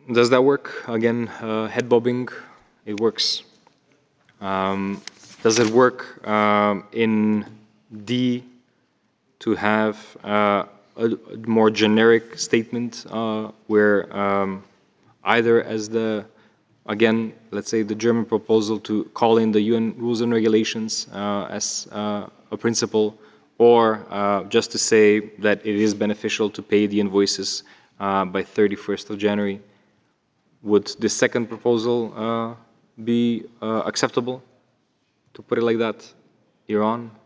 Does that work? Again, head bobbing, it works. Does it work in D to have a more generic statement where either as the, again, let's say the German proposal to call in the UN rules and regulations as a principle, or just to say that it is beneficial to pay the invoices by 31st of January. Would the second proposal be acceptable, to put it like that, Iran?